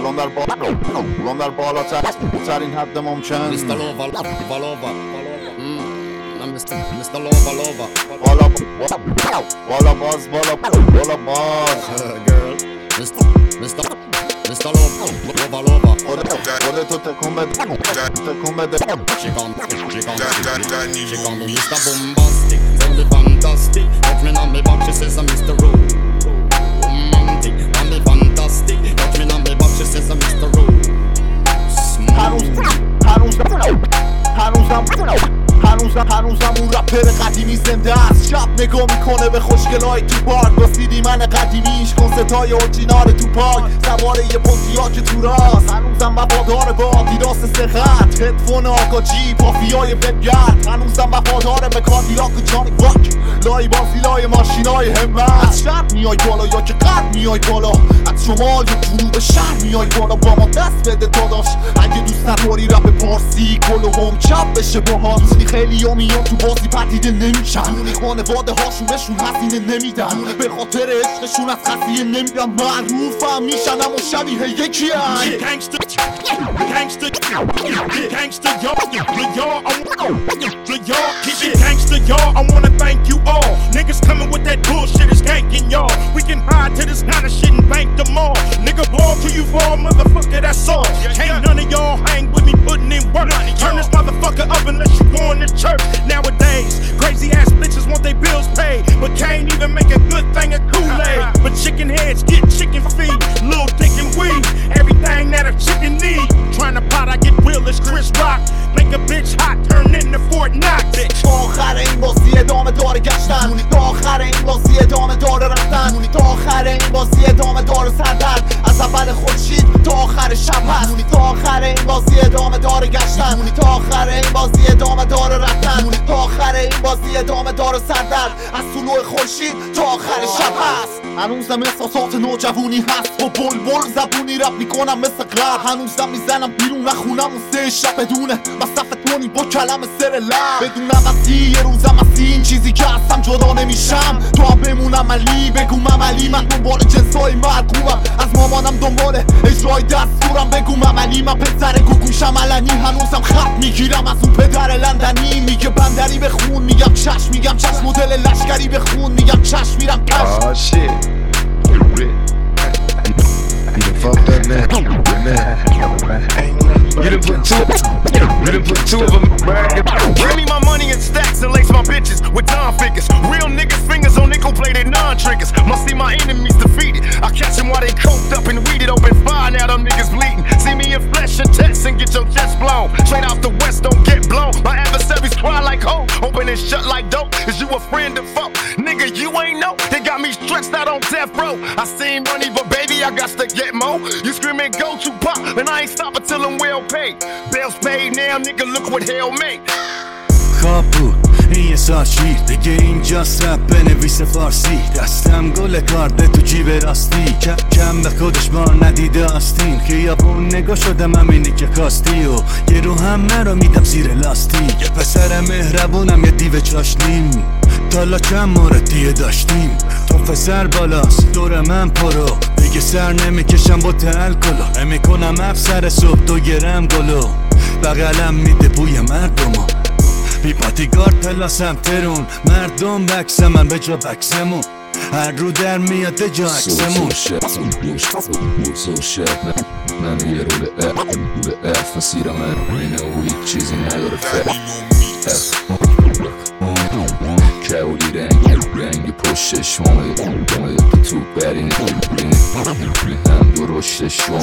اون در بالاترین حد ممکن Mr. Lova Mr. Lova بالا باز girl Mr. Lova خودتو تکون بده She come to Mr. Bombastic Totally fantastic Touch me on me back, she says I'm Mr. Romantic On me fantastic Touch me on me back, she says I'm Mr. هنوزم اون رپر قدیمی زنده است شب نگاه میکنه به خوشگلای تو پارک با سیدی من قدیمیش کنستای اورجینال تو پارک سوار یه پونتیاک تو راست هنوزم وفادار به آدیداس سخت هدفون آقا جی پافیای وبگرد هنوزم وفادار به کادیلاک و جانی واک لای بازی لای ماشینای همت از شب میای بالا یا که قد میای بالا از شمال یا جنوب شهر میای بالا با ما دست بده داداش اگه دوست نداری رپ پارسی کل هم چپ بشه باهات خیلی میان تو بازی پدیده نمیشن خانواده هاشون بهشون هزینه نمیدن به خاطر عشقشون از خسیه نمیدن معروفم میشن اما شبیه یکی I wanna thank you all. Niggas coming with that bullshit is ganking y'all. We can hide to this kind of shit and bank them all. Nigga ball till you fall, motherfucker, that's all. Can't none of y'all hang with me putting in work. Turn this motherfucker up unless you going to church. Nowadays, crazy ass bitches want their bills paid, but can't even make a good thing of Kool-Aid. But chicken heads get chicken feet, little dick and weed, everything that a chicken need. Trying to pot, I get real as Chris Rock. Make a bitch hot, turn into Fort Knox, bitch. آخر این بازی ادامه داره گشتن تا آخر این بازی ادامه داره رفتن تا آخر این بازی ادامه داره سردرد از اول خورشید تا آخر شب هست تا آخر این بازی ادامه داره گشتن تا آخر این بازی ادامه داره رفتن تا آخر این بازی ادامه داره سردرد از طلوع خورشید تا آخر شب هست هنوزم احساسات نوجوانی هست با بلبل زبونی رپ میکنم مثل قبل هنوزم میزنم بیرون نخونم اون سه شب بدونه مصرف تونی با کلم سر لب بدونم از یه روزم از این چیزی که هستم جدا نمیشم تو هم بمونم علی بگوم عملی من دنبال جنسای مرگومم از مامانم دنبال اجرای دستورم بگوم عملی من پسر گوگوشم علنی هنوزم خط میگیرم از اون پدر لندنی میگه بندری بخون میگم چشم میگم چشم مدل لشکری بخون میگم چشم میرم کش You done fucked up now. You done put two of them. Give me my money in stacks and lace my bitches with Don figures. Real niggas fingers on nickel plated non-triggers. Must see my enemies defeated. I catch them while they coked up and weeded. Open fire, now them niggas bleeding. See me in flesh and tests and get your chest blown. Straight out the west, don't get blown. My adversaries cry like hope. Open and shut like dope. Is you a friend or foe? Nigga, you ain't know. They got me stressed out on death row. I seen money, but baby, I got to get more. You screaming go to pop, and I ain't stopping till I'm well paid. Bills paid now, nigga, look what hell made. خواب بود این یه ساعت شیر دیگه اینجاست رپ بنویسه فارسی دستم گل کارده تو جیب راستی کم به خودش ما ندیده آستین خیابون نگاه شدم همینی که کاستی و یه رو هم مرا میدم زیر لاستی یه پسر مهربونم یه دیو چاشنیم تالا چند مورد دیگه داشتیم تو پسر بالاست دور من پرو دیگه سر نمیکشم با الکلو نمیکنم افسر صبح 2 گرم گلو بغلم میده بوی مردمو بی پاتیگارد پلاسم ترون مردم بکس من به جا بکسمون هر رو در میاد جا عکسمون من یه رول اف مسیرم اینه و هیچ چیزی نداره کهولی رنگ پشت شمامه تو برین هم درشت شمامه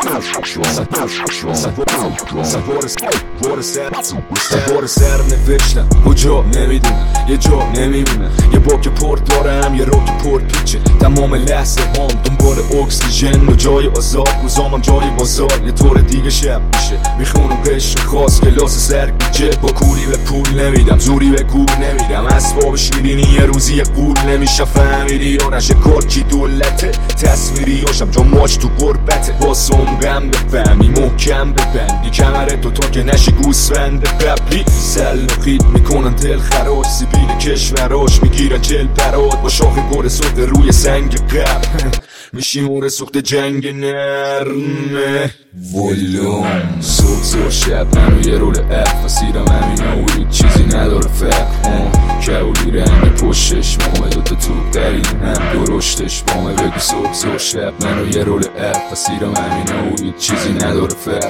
سوار سر نوشتم کجا نمیدونم یه جا نمیمونم یه باک پورت دارم یه راک پورت پیچه تمام لحظه هم دنبال اکسیژن و جای آزاد روزامم جای بازار یه طور دیگه شب میشه میخونم قشر خاص کلاس سرگیجه با کوری به پول نمیدم زوری به گور نمیدم اسباب شیرینی یه روزی یه قول نمیشه فهمیدی یا نشه کارکی دولته تصویری هاشم جا ماش تو قربته واسم غم بفهمی محکم ببندی کمرت تا که نشی گوسفند قبلی سلاخیت میکنن دل خراش سیبیل کشوراش میگیرن 40 پراد با شاخ گل سرخ روی سنگ قبل میشیم اون سوخت جنگ نرمه ولوم صبح زور شب منو یه رول اف مسیرم همینه و هیچ چیزی نداره فکر کولی رنگ پشتش مامه دوتا توب داریم هم درشتش بامه بگو صبح زور شب منو یه رول اف مسیرم همینه و هیچ چیزی نداره فکر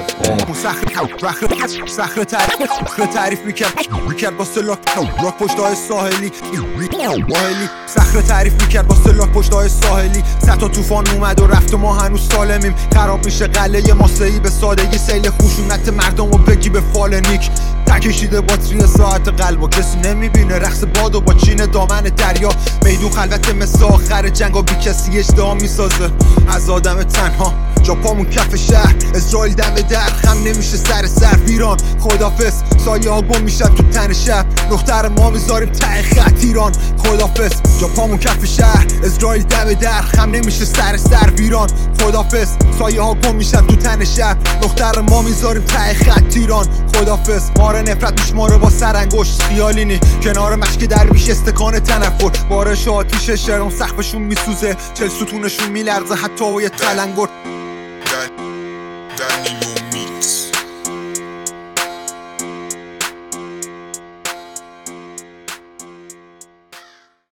صخره تعریف میکرد با سلاک پشتای ساحلی صخره تعریف میکرد با سلاک پشتای ساحلی 100 تا طوفان اومد و رفت و ما هنوز سالمیم خراب میشه قلعه ماسه‌ای به سادگی سیل خشونت مردم و بگی به فالنیک تکشیده باتری ساعت قلب و کسی نمیبینه رقص باد و با چین دامن دریا میدون خلوت مثل آخر جنگ و بی کسی اشتها میسازه از آدم تنها جا پامون کف شهر اسرائیل دم در خم نمیشه سر ویران خدافظ سایه ها گم میشن تو تن شب دختر ما میذاریم ته خط ایران خدافظ جا پامون کف شهر اسرائیل دم در خم نمیشه سر ویران خدافظ سایه ها گم میشن تو تن شب دختر ما میذاریم ته خط ایران خدافظ ماره نفرت میشماره با سرانگشت خیالی نی کنار مشک درویش استکان تنفر بارش آتیش شهران سقفشون میسوزه 40 ستونشون میلرزه حتی با یه تلنگر